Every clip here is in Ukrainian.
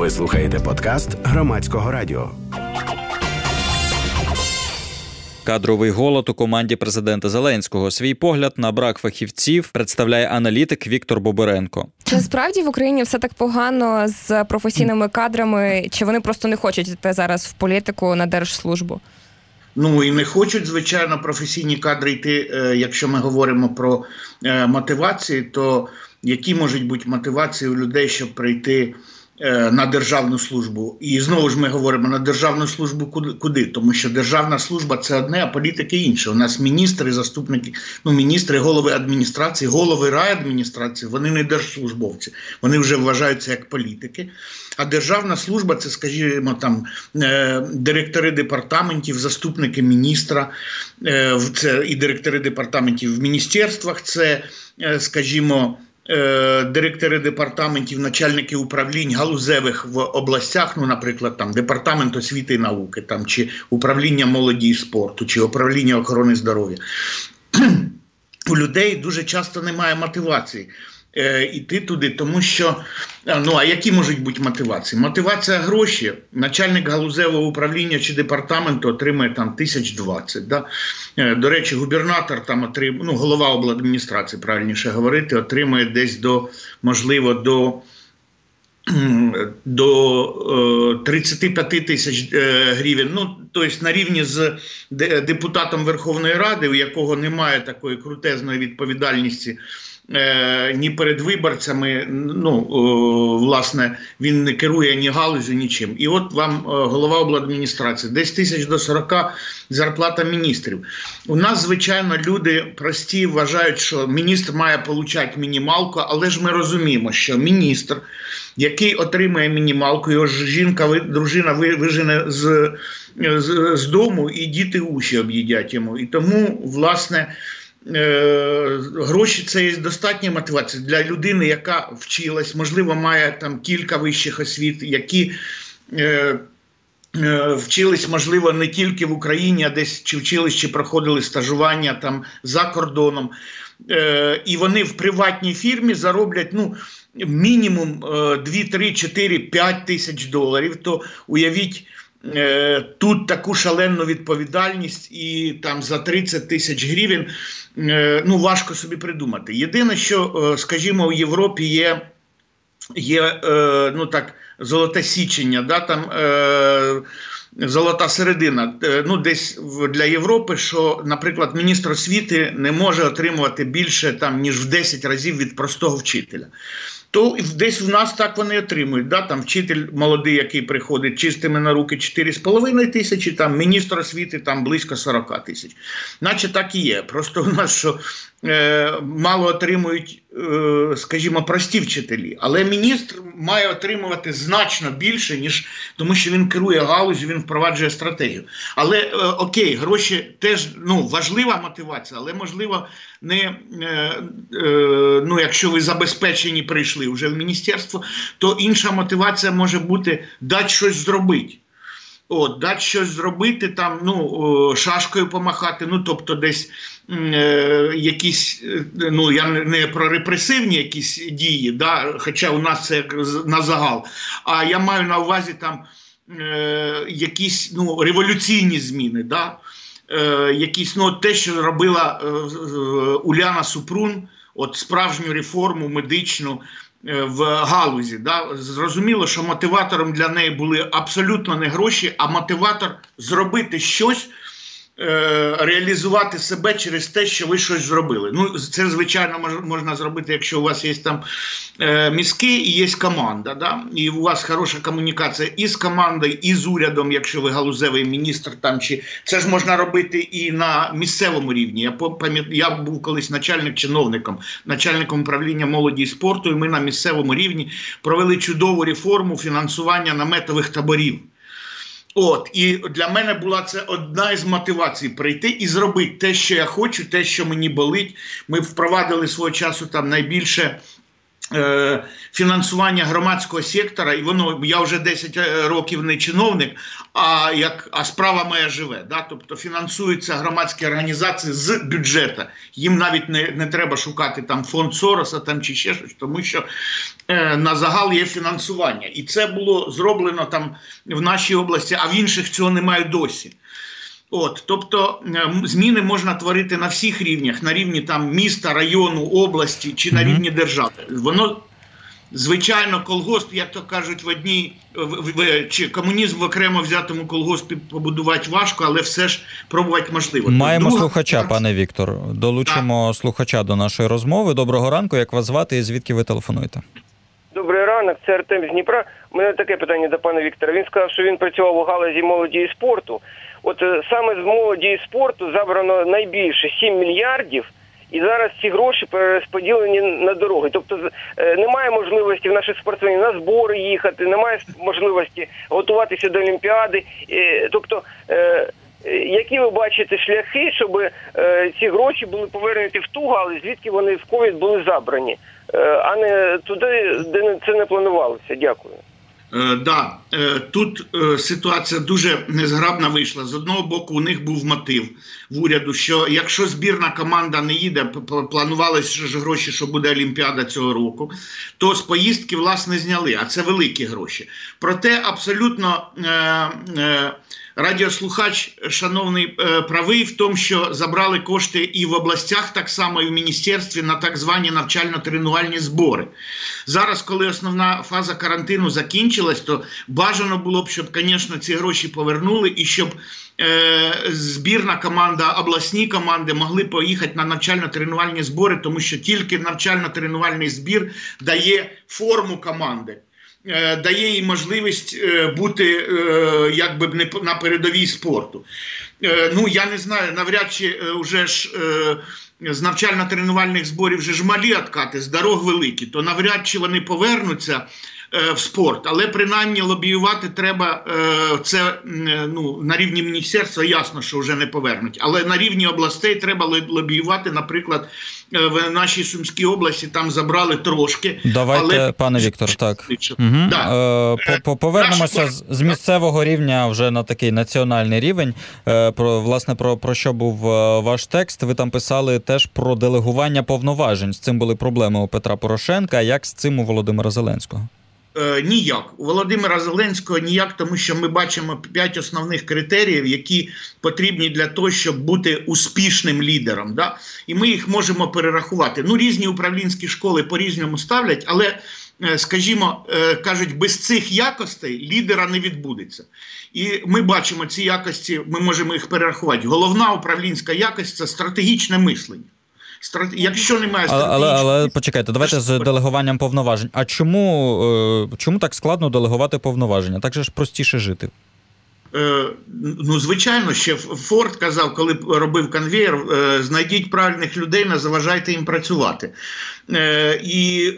Ви слухаєте подкаст Громадського радіо. Кадровий голод у команді президента Зеленського. Свій погляд на брак фахівців представляє аналітик Віктор Бобиренко. Чи справді в Україні все так погано з професійними кадрами, чи вони просто не хочуть йти зараз в політику на держслужбу? Ну і не хочуть, звичайно, професійні кадри йти. Якщо ми говоримо про мотивації, то які можуть бути мотивації у людей, щоб прийти на державну службу? І знову ж ми говоримо на державну службу куди? Тому що державна служба – це одне, а політики – інше. У нас міністри, заступники, міністри, голови адміністрації, голови райадміністрації, вони не держслужбовці, вони вже вважаються як політики. А державна служба – це, скажімо, там, директори департаментів, заступники міністра, це і директори департаментів в міністерствах, це, скажімо, директори департаментів, начальники управлінь галузевих в областях, наприклад, там департамент освіти і науки, там, чи управління молоді і спорту, чи управління охорони здоров'я. У людей дуже часто немає мотивації іти туди, тому що, а які можуть бути мотивації? Мотивація – гроші. Начальник галузевого управління чи департаменту отримує там 1020. Да? До речі, губернатор там отримує, голова обладміністрації, правильніше говорити, отримує десь можливо, до 35 тисяч гривень. Тобто на рівні з депутатом Верховної Ради, у якого немає такої крутезної відповідальності ні перед виборцями, власне, він не керує ні галузю, нічим. І от вам голова обладміністрації, десь 1000 до 40 зарплата міністрів. У нас, звичайно, люди прості вважають, що міністр має отримати мінімалку, але ж ми розуміємо, що міністр, який отримує мінімалку, його жінка, дружина вижене з дому, і діти уші об'їдять йому. І тому, власне, гроші – це є достатня мотивація для людини, яка вчилась, можливо, має там кілька вищих освіт, які вчились, можливо, не тільки в Україні, а десь чи вчились, чи проходили стажування там за кордоном. І вони в приватній фірмі зароблять, мінімум 2, 3, 4, 5 тисяч доларів, то уявіть, тут таку шалену відповідальність і там за 30 тисяч гривень, важко собі придумати. Єдине, що, скажімо, у Європі є золоте січення, да, там золота середина, десь для Європи, що, наприклад, міністр освіти не може отримувати більше, там, ніж в 10 разів від простого вчителя. То десь в нас так вони отримують. Да? Там вчитель молодий, який приходить чистими на руки 4,5 тисячі, там міністр освіти там близько 40 тисяч. Наче так і є. Просто у нас що мало отримують, скажімо, прості вчителі. Але міністр має отримувати значно більше, ніж, тому що він керує галузю, він впроваджує стратегію. Але, окей, гроші теж, важлива мотивація, але, можливо, не, якщо ви забезпечені прийшли вже в міністерство, то інша мотивація може бути дати щось зробити. Дати щось зробити, там, шашкою помахати, тобто десь якісь, я не про репресивні якісь дії, да, хоча у нас це як на загал, а я маю на увазі там якісь, революційні зміни, да, якісь, те, що робила Уляна Супрун, справжню реформу медичну, в галузі. Да? Зрозуміло, що мотиватором для неї були абсолютно не гроші, а мотиватор зробити щось, реалізувати себе через те, що ви щось зробили. Це, звичайно, можна зробити, якщо у вас є там мізки і є команда. Да? І у вас хороша комунікація і з командою, і з урядом, якщо ви галузевий міністр. Там, чи... Це ж можна робити і на місцевому рівні. Я був колись начальником управління молоді і спорту, і ми на місцевому рівні провели чудову реформу фінансування наметових таборів. І для мене була це одна із мотивацій – прийти і зробити те, що я хочу, те, що мені болить. Ми впровадили свого часу там найбільше фінансування громадського сектора, і воно, я вже 10 років не чиновник, а справа моя живе. Да? Тобто фінансуються громадські організації з бюджету. Їм навіть не треба шукати там фонд Сороса там, чи ще щось, тому що на загал є фінансування. І це було зроблено там в нашій області, а в інших цього немає досі. Тобто зміни можна творити на всіх рівнях, на рівні там міста, району, області чи на рівні держави. Воно, звичайно, колгосп, як то кажуть, чи комунізм в окремо взятому колгоспі побудувати важко, але все ж пробувати можливо. Маємо слухача, пане Віктор. Долучимо слухача до нашої розмови. Доброго ранку, як вас звати і звідки ви телефонуєте? Добрий ранок, це Артем з Дніпра. У мене таке питання до пана Віктора. Він сказав, що він працював у галузі молоді і спорту. Саме з молоді і спорту забрано найбільше 7 мільярдів, і зараз ці гроші перерозподілені на дороги. Тобто немає можливості в наших спортсменів на збори їхати, немає можливості готуватися до Олімпіади. Тобто, які ви бачите шляхи, щоб ці гроші були повернуті в ту галузь, звідки вони в ковід були забрані, а не туди, де це не планувалося? Дякую. Тут ситуація дуже незграбна вийшла. З одного боку, у них був мотив в уряду, що якщо збірна команда не їде, планувалися ж гроші, що буде Олімпіада цього року, то з поїздки, власне, зняли, а це великі гроші. Проте абсолютно радіослухач, шановний, правий в тому, що забрали кошти і в областях, так само і в міністерстві на так звані навчально-тренувальні збори. Зараз, коли основна фаза карантину закінчилась, то бажано було б, щоб, звісно, ці гроші повернули і щоб збірна команда, обласні команди могли поїхати на навчально-тренувальні збори, тому що тільки навчально-тренувальний збір дає форму команди. Дає їй можливість бути якби на передовій спорту. Я не знаю, навряд чи вже ж з навчально-тренувальних зборів вже ж малі откати, з дорог великі, то навряд чи вони повернуться в спорт, але принаймні лобіювати треба це на рівні міністерства, ясно, що вже не повернуть, але на рівні областей треба лобіювати, наприклад, в нашій Сумській області там забрали трошки. Давайте, пане Віктор, так. Повернемося з місцевого рівня вже на такий національний рівень. Власне, про що був ваш текст? Ви там писали теж про делегування повноважень. З цим були проблеми у Петра Порошенка. А як з цим у Володимира Зеленського? Ніяк. У Володимира Зеленського ніяк, тому що ми бачимо 5 основних критеріїв, які потрібні для того, щоб бути успішним лідером. Да? І ми їх можемо перерахувати. Різні управлінські школи по-різному ставлять, але, скажімо, кажуть, без цих якостей лідера не відбудеться. І ми бачимо ці якості, ми можемо їх перерахувати. Головна управлінська якість – це стратегічне мислення. Якщо немає але почекайте, давайте з делегуванням повноважень. А чому так складно делегувати повноваження? Так же ж простіше жити. Звичайно, ще Форд казав, коли робив конвеєр, знайдіть правильних людей, не заважайте їм працювати. І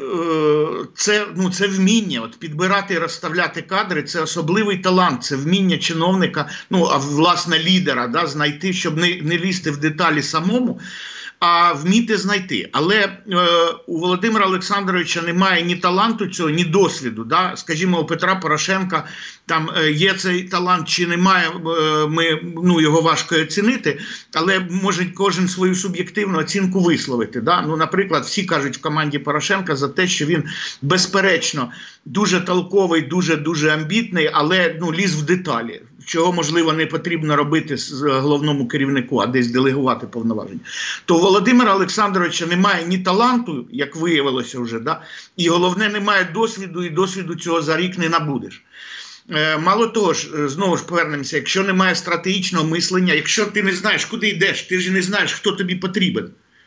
це вміння, підбирати і розставляти кадри, це особливий талант, це вміння чиновника, а власне лідера, знайти, щоб не лізти в деталі самому, а вміти знайти. Але у Володимира Олександровича немає ні таланту цього, ні досвіду. Да? Скажімо, у Петра Порошенка там є цей талант чи немає, його важко оцінити, але може кожен свою суб'єктивну оцінку висловити. Да? Наприклад, всі кажуть в команді Порошенка за те, що він безперечно дуже толковий, дуже амбітний, але ліз в деталі. Чого, можливо, не потрібно робити головному керівнику, а десь делегувати повноваження. То у Володимира Олександровича немає ні таланту, як виявилося вже, і головне, немає досвіду, і досвіду цього за рік не набудеш. Мало того ж, знову ж повернемося, якщо немає стратегічного мислення, якщо ти не знаєш, куди йдеш, ти ж не знаєш, хто тобі потрібен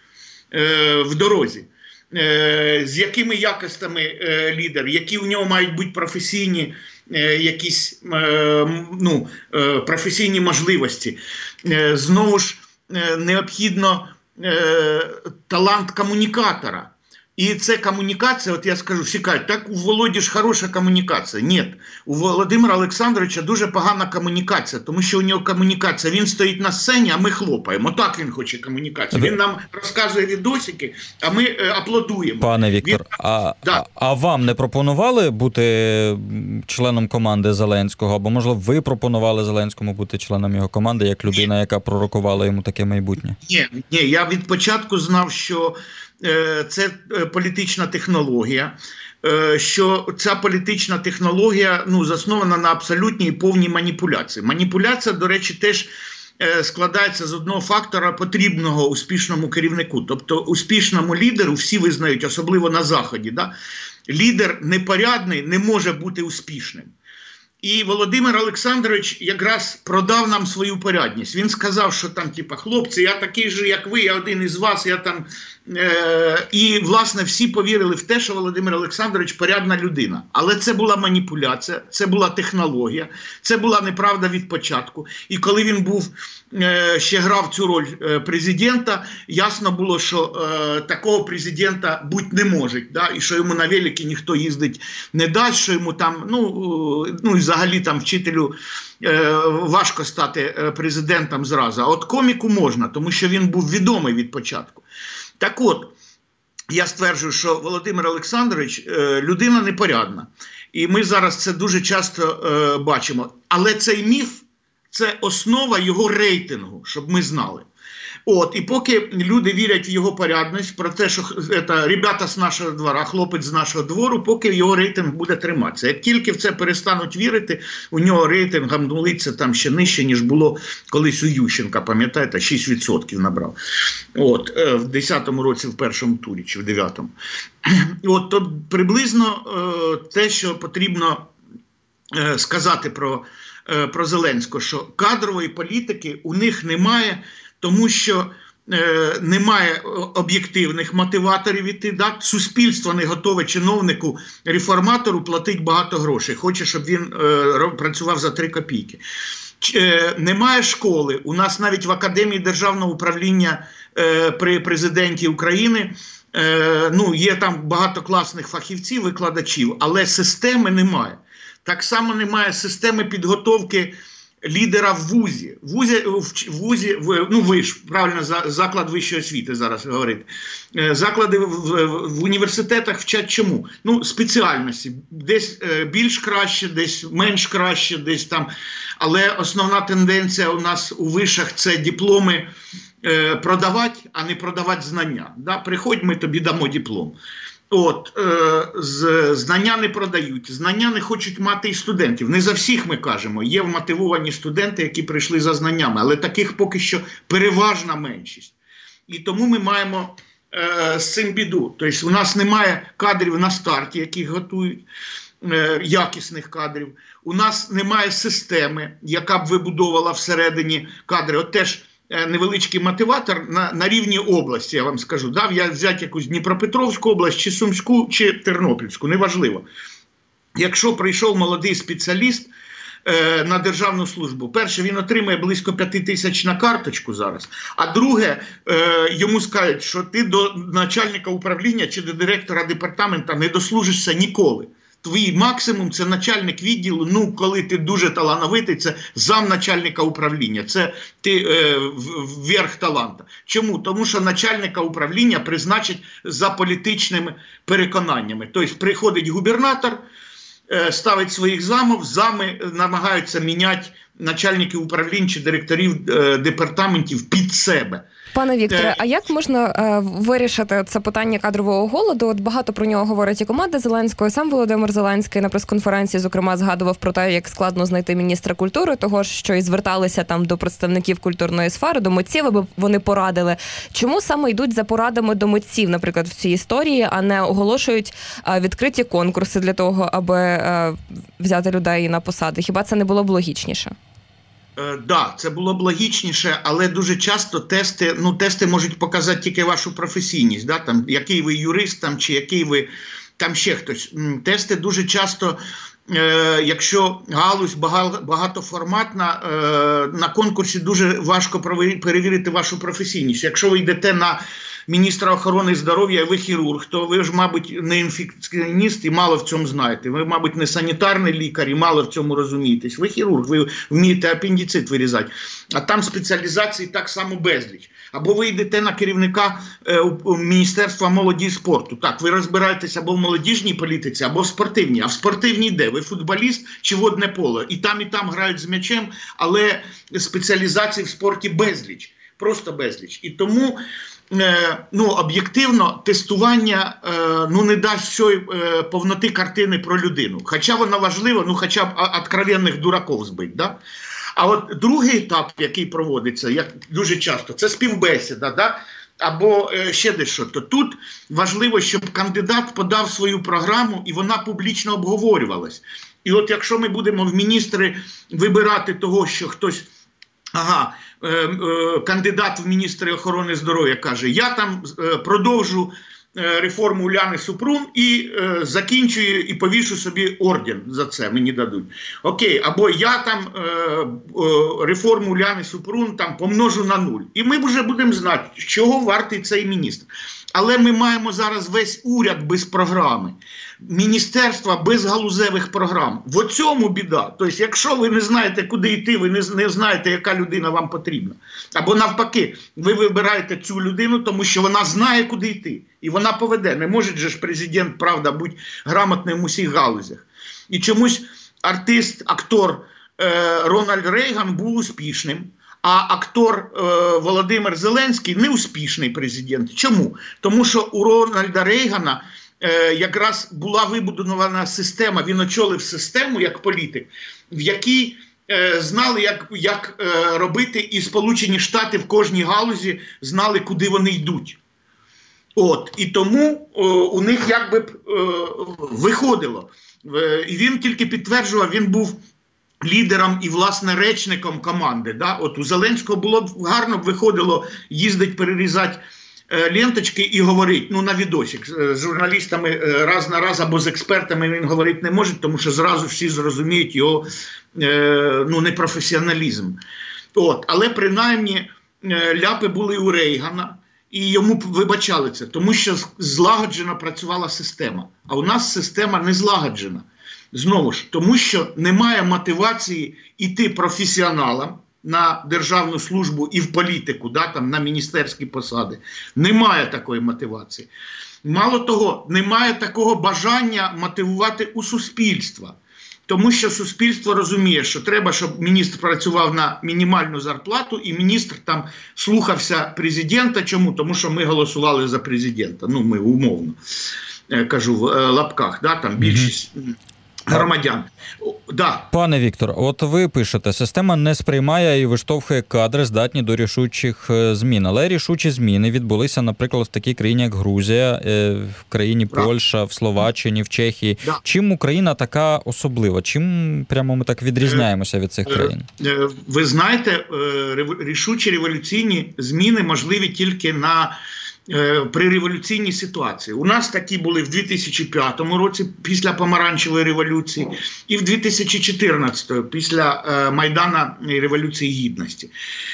в дорозі. З якими якостями лідер, які у нього мають бути професійні якісь професійні можливості. Знову ж необхідно талант комунікатора. І це комунікація, от я скажу, всі кажуть, так у Володі ж хороша комунікація. Ні, у Володимира Олександровича дуже погана комунікація, тому що у нього комунікація, він стоїть на сцені, а ми хлопаємо. Так він хоче комунікацію. Він нам розказує відосики, а ми аплодуємо. Пане Віктор, а вам не пропонували бути членом команди Зеленського? Або, можливо, ви пропонували Зеленському бути членом його команди, як людина, яка пророкувала йому таке майбутнє? Ні, я від початку знав, що це політична технологія, що ця політична технологія заснована на абсолютній і повній маніпуляції. Маніпуляція, до речі, теж складається з одного фактора потрібного успішному керівнику. Тобто успішному лідеру, всі визнають, особливо на Заході, лідер непорядний не може бути успішним. І Володимир Олександрович якраз продав нам свою порядність. Він сказав, що там, хлопці, я такий же, як ви, я один із вас, я там... І, власне, всі повірили в те, що Володимир Олександрович порядна людина. Але це була маніпуляція, це була технологія, це була неправда від початку. І коли він ще грав цю роль президента, ясно було, що такого президента бути не може. І що йому на великі ніхто їздить не дасть, що йому там, і взагалі там вчителю важко стати президентом зразу. А от коміку можна, тому що він був відомий від початку. Так от, я стверджую, що Володимир Олександрович людина непорядна. І ми зараз це дуже часто бачимо. Але цей міф – це основа його рейтингу, щоб ми знали. І поки люди вірять в його порядність, про те, що це ребята з нашого двора, хлопець з нашого двору, поки його рейтинг буде триматися. Як тільки в це перестануть вірити, у нього рейтинг гамнулиться там ще нижче, ніж було колись у Ющенка, пам'ятаєте, 6% набрав. В 10-му році в першому турі, чи в 9-му. То приблизно те, що потрібно сказати про Зеленського, що кадрової політики у них немає, тому що немає об'єктивних мотиваторів іти. Суспільство не готове чиновнику-реформатору платити багато грошей. Хоче, щоб він працював за 3 копійки. Немає школи. У нас навіть в Академії державного управління при президенті України є там багато класних фахівців, викладачів, але системи немає. Так само немає системи підготовки лідера в вузі. Ви ж, правильно, заклад вищої освіти зараз говорите. Заклади в університетах вчать чому? Спеціальності. Десь більш краще, десь менш краще, десь там. Але основна тенденція у нас у вишах – це дипломи продавати, а не продавати знання. Приходь, ми тобі дамо диплом. Знання не продають, знання не хочуть мати і студентів. Не за всіх ми кажемо, є вмотивовані студенти, які прийшли за знаннями, але таких поки що переважна меншість. І тому ми маємо з цим біду. Тобто у нас немає кадрів на старті, яких готують, якісних кадрів. У нас немає системи, яка б вибудовувала всередині кадри. Теж невеличкий мотиватор на рівні області, я вам скажу. Я взяти якусь Дніпропетровську область, чи Сумську, чи Тернопільську, неважливо. Якщо прийшов молодий спеціаліст на державну службу, перше, він отримає близько 5 тисяч на карточку зараз, а друге, йому скажуть, що ти до начальника управління чи до директора департаменту не дослужишся ніколи. Твій максимум – це начальник відділу, коли ти дуже талановитий, це замначальника управління, це ти верх таланта. Чому? Тому що начальника управління призначать за політичними переконаннями. Тобто приходить губернатор, ставить своїх замів, зами намагаються міняти начальників управлінь чи директорів департаментів під себе. Пане Вікторе, а як можна вирішити це питання кадрового голоду? Багато про нього говорить і команда Зеленського, і сам Володимир Зеленський на прес-конференції, зокрема, згадував про те, як складно знайти міністра культури, того ж, що і зверталися там до представників культурної сфери, до митців, аби вони порадили. Чому саме йдуть за порадами до митців, наприклад, в цій історії, а не оголошують відкриті конкурси для того, аби взяти людей на посади? Хіба це не було б логічніше? Це було б логічніше, але дуже часто тести можуть показати тільки вашу професійність, там, який ви юрист, там, чи який ви там ще хтось. Тести дуже часто, якщо галузь багатоформатна, на конкурсі дуже важко перевірити вашу професійність. Якщо ви йдете на міністра охорони здоров'я, і ви хірург, то ви ж, мабуть, не інфекціоніст і мало в цьому знаєте. Ви, мабуть, не санітарний лікар і мало в цьому розумієтесь. Ви хірург, ви вмієте апендицит вирізати. А там спеціалізації так само безліч. Або ви йдете на керівника Міністерства молоді і спорту. Так, ви розбираєтесь або в молодіжній політиці, або в спортивній. А в спортивній де? Ви футболіст чи водне поло? І там грають з м'ячем, але спеціалізацій в спорті безліч. Просто безліч. І тому об'єктивно тестування не дасть всієї повноти картини про людину. Хоча вона важлива, хоча б откровенних дураків збить. Да? А от другий етап, який проводиться, як дуже часто, це співбесіда, да? Або ще дещо. То тут важливо, щоб кандидат подав свою програму і вона публічно обговорювалась. І от якщо ми будемо в міністри вибирати того, що хтось, кандидат в міністри охорони здоров'я каже, я там продовжу реформу Уляни Супрун і закінчую і повішу собі орден за це, мені дадуть. Окей, або я там реформу Уляни Супрун там помножу на 0. І ми вже будемо знати, чого вартий цей міністр. Але ми маємо зараз весь уряд без програми, міністерства без галузевих програм. В цьому біда. Тобто, якщо ви не знаєте, куди йти, ви не знаєте, яка людина вам потрібна. Або навпаки, ви вибираєте цю людину, тому що вона знає, куди йти. І вона поведе. Не може же ж президент, правда, бути грамотним у всіх галузях. І чомусь артист, актор Рональд Рейган був успішним. А актор Володимир Зеленський неуспішний президент. Чому? Тому що у Рональда Рейгана якраз була вибудована система, він очолив систему як політик, в якій знали, як робити, і Сполучені Штати в кожній галузі знали, куди вони йдуть. І тому у них якби виходило. І він тільки підтверджував, він був лідером і, власне, речником команди. Да? От у Зеленського було б гарно виходило їздить перерізати ленточки і говорить, на відосик. З журналістами раз на раз або з експертами він говорити не може, тому що зразу всі зрозуміють його непрофесіоналізм. Але принаймні ляпи були у Рейгана, і йому вибачали це, тому що злагоджено працювала система. А у нас система не злагоджена. Знову ж, тому що немає мотивації йти професіоналам на державну службу і в політику, там, на міністерські посади. Немає такої мотивації. Мало того, немає такого бажання мотивувати у суспільства. Тому що суспільство розуміє, що треба, щоб міністр працював на мінімальну зарплату, і міністр там слухався президента. Чому? Тому що ми голосували за президента. Ми умовно, кажу, в лапках, там більшість громадян. Пане Віктор, от ви пишете, система не сприймає і виштовхує кадри, здатні до рішучих змін. Але рішучі зміни відбулися, наприклад, в такій країні, як Грузія, в країні Польща, в Словаччині, в Чехії. Чим Україна така особлива? Чим прямо ми так відрізняємося від цих країн? Ви знаєте, рішучі революційні зміни можливі тільки при революційній ситуації. У нас такі були в 2005 році, після Помаранчевої революції, і в 2014 після Майдана і Революції Гідності.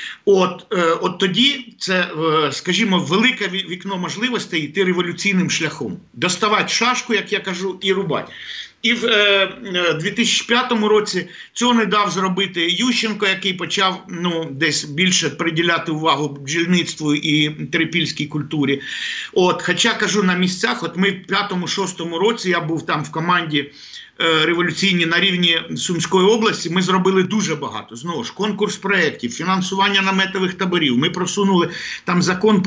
От тоді це, скажімо, велике вікно можливостей йти революційним шляхом. Доставати шашку, як я кажу, і рубати. І в 2005 році цього не дав зробити Ющенко, який почав десь більше приділяти увагу бджільництву і трипільській культурі. Хоча, кажу, на місцях, ми в 5-6 році, я був там в команді революційній на рівні Сумської області, ми зробили дуже багато. Знову ж, конкурс проєктів, фінансування наметових таборів. Ми просунули там закон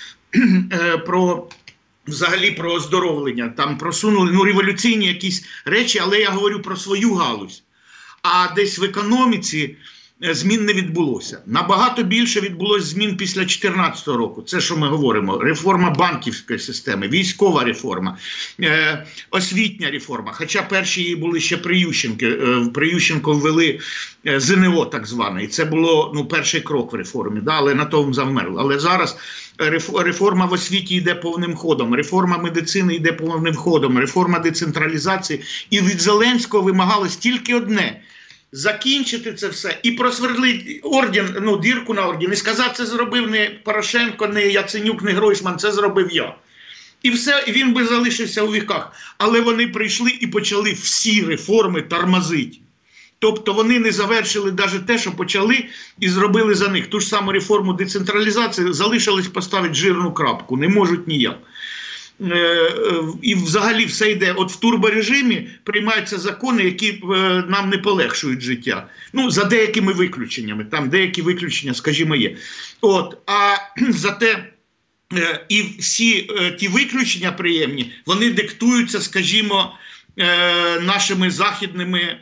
взагалі про оздоровлення, там просунули революційні якісь речі, але я говорю про свою галузь. А десь в економіці змін не відбулося. Набагато більше відбулося змін після 2014 року. Це, що ми говоримо, реформа банківської системи, військова реформа, освітня реформа. Хоча перші її були ще при Ющенку. При Ющенку ввели ЗНО так зване. І це було перший крок в реформі, але на тому завмерло. Але зараз реформа в освіті йде повним ходом, реформа медицини йде повним ходом, реформа децентралізації. І від Зеленського вимагалось тільки одне – закінчити це все і просвердлити дірку на орден, і сказати, це зробив не Порошенко, не Яценюк, не Гройсман, це зробив я. І все, і він би залишився у віках. Але вони прийшли і почали всі реформи тормозити. Тобто вони не завершили навіть те, що почали і зробили за них. Ту ж саму реформу децентралізації залишилось поставити жирну крапку, не можуть ніяк. І взагалі все йде, от в турборежимі приймаються закони, які нам не полегшують життя. Ну, за деякими виключеннями, там деякі виключення, скажімо, є. От, а зате і всі ті виключення приємні, вони диктуються, скажімо, нашими західними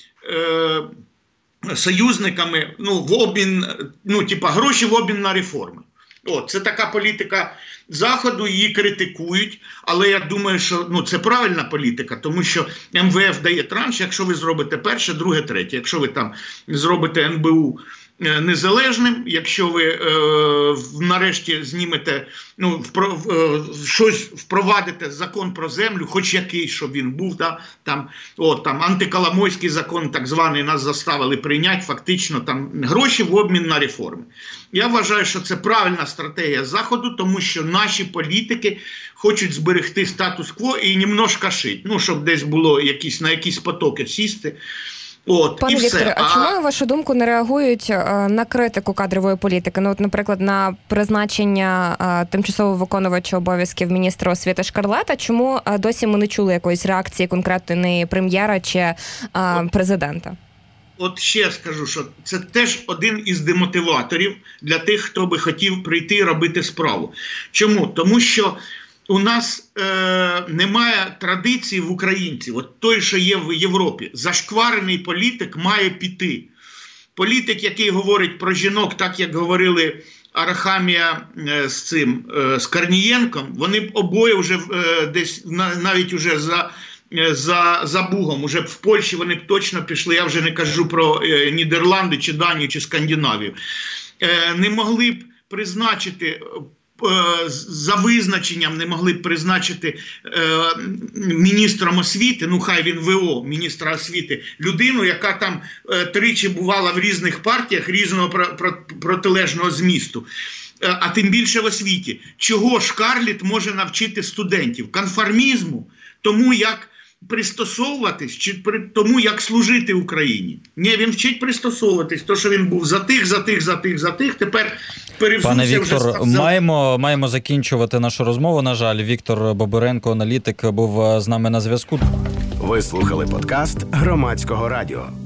союзниками, в обмін, гроші в обмін на реформи. Це така політика Заходу, її критикують, але я думаю, що це правильна політика, тому що МВФ дає транш, якщо ви зробите перше, друге, третє. Якщо ви там зробите НБУ незалежним, якщо ви нарешті знімете, щось впровадите, закон про землю, хоч який, щоб він був, там антиколомойський закон так званий нас заставили прийняти, фактично там гроші в обмін на реформи. Я вважаю, що це правильна стратегія Заходу, тому що наші політики хочуть зберегти статус-кво і немножко шить, щоб десь було на якісь потоки сісти. Пане Вікторе, а чому, на вашу думку, не реагують на критику кадрової політики? Наприклад, на призначення тимчасово виконувача обов'язків міністра освіти Шкарлета. Чому досі ми не чули якоїсь реакції конкретної прем'єра чи президента? От ще скажу, що це теж один із демотиваторів для тих, хто би хотів прийти і робити справу. Чому? Тому що у нас немає традиції в українців, от той, що є в Європі. Зашкварений політик має піти. Політик, який говорить про жінок, так як говорили Арахамія з Корнієнком, вони обоє вже десь, навіть уже за Бугом, уже в Польщі вони б точно пішли, я вже не кажу про Нідерланди, чи Данію, чи Скандинавію. Не могли б призначити, за визначенням не могли б призначити міністром освіти, хай він ВО, міністра освіти, людину, яка там тричі бувала в різних партіях різного протилежного змісту. А тим більше в освіті. Чого Шкарлет може навчити студентів? Конформізму? Тому як пристосовуватись, чи тому як служити Україні? Ні, він вчить пристосовуватись. То, що він був за тих, тепер перевзувся. Пане Віктор, маємо закінчувати нашу розмову. На жаль, Віктор Бобуренко, аналітик, був з нами на зв'язку. Ви слухали подкаст Громадського радіо.